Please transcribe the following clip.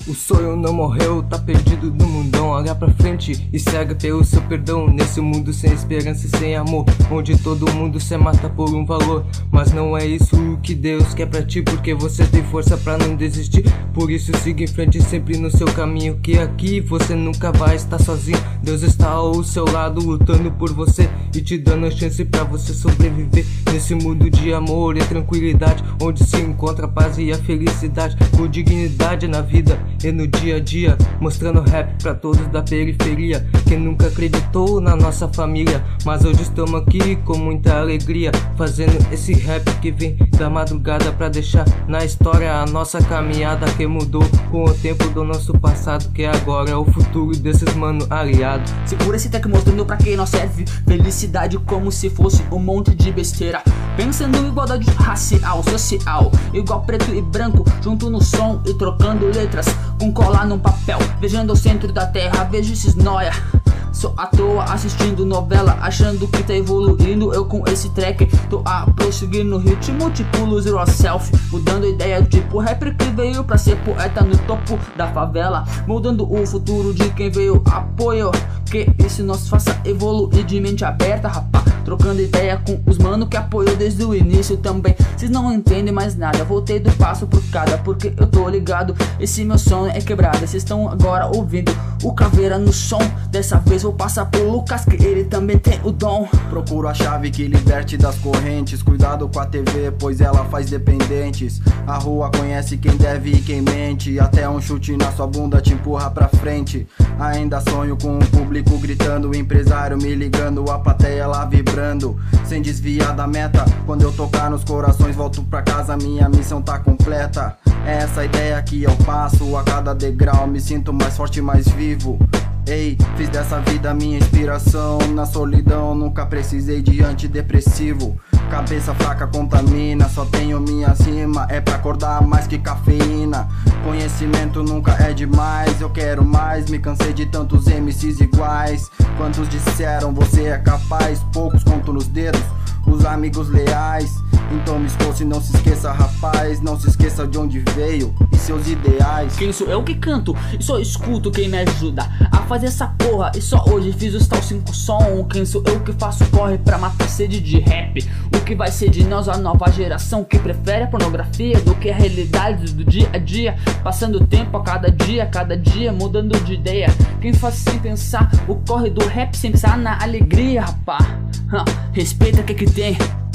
O sonho não morreu, tá perdido no mundão. Olha pra frente e segue pelo seu perdão. Nesse mundo sem esperança e sem amor, onde todo mundo se mata por um valor. Mas não é isso o que Deus quer pra ti, porque você tem força pra não desistir. Por isso siga em frente sempre no seu caminho, que aqui você nunca vai estar sozinho. Deus está ao seu lado lutando por você e te dando a chance pra você sobreviver nesse mundo de amor e tranquilidade, onde se encontra a paz e a felicidade, com dignidade na vida e no dia a dia, mostrando rap pra todos da periferia, que nunca acreditou na nossa família. Mas hoje estamos aqui com muita alegria, fazendo esse rap que vem da madrugada, pra deixar na história a nossa caminhada, que mudou com o tempo do nosso passado, que agora é o futuro desses mano aliados. Segura esse track mostrando pra quem nós serve felicidade, como se fosse um monte de besteira, pensando em igualdade racial, social, igual preto e branco, junto no som e trocando letras com colar num papel. Viajando ao centro da terra, vejo esses nóia só à toa assistindo novela, achando que tá evoluindo. Eu com esse track tô a prosseguir no ritmo tipo Lose Yourself, mudando a ideia tipo rapper que veio pra ser poeta no topo da favela, mudando o futuro de quem veio apoio, que isso nos faça evoluir de mente aberta, rapá, trocando ideia com os mano que apoiou desde o início também. Cês não entendem mais nada, voltei do passo por cada, porque eu tô ligado, esse meu som é quebrado. Cês estão agora ouvindo o Caveira no som, dessa vez vou passar pro Lucas, que ele também tem o dom. Procuro a chave que liberte das correntes, cuidado com a TV, pois ela faz dependentes. A rua conhece quem deve e quem mente, até um chute na sua bunda te empurra pra frente. Ainda sonho com o público gritando, o empresário me ligando, a plateia lá vibrando, sem desviar da meta. Quando eu tocar nos corações volto pra casa, minha missão tá completa. É essa ideia que eu passo a cada degrau, me sinto mais forte, mais vivo. Ei, fiz dessa vida minha inspiração, na solidão nunca precisei de antidepressivo. Cabeça fraca contamina, só tenho minha cima, é pra acordar mais que cafeína. Conhecimento nunca é demais, eu quero mais, me cansei de tantos MCs iguais. Quantos disseram você é capaz, poucos conto nos dedos os amigos leais. Então me esforce, não se esqueça, rapaz, não se esqueça de onde veio e seus ideais. Quem sou eu que canto e só escuto quem me ajuda a fazer essa porra, e só hoje fiz os tal 5 som. Quem sou eu que faço corre pra matar sede de rap? O que vai ser de nós a nova geração que prefere a pornografia do que a realidade do dia a dia, passando tempo a cada dia mudando de ideia. Quem faz sem pensar o corre do rap, sem pensar na alegria, rapá. Respeita o que tem.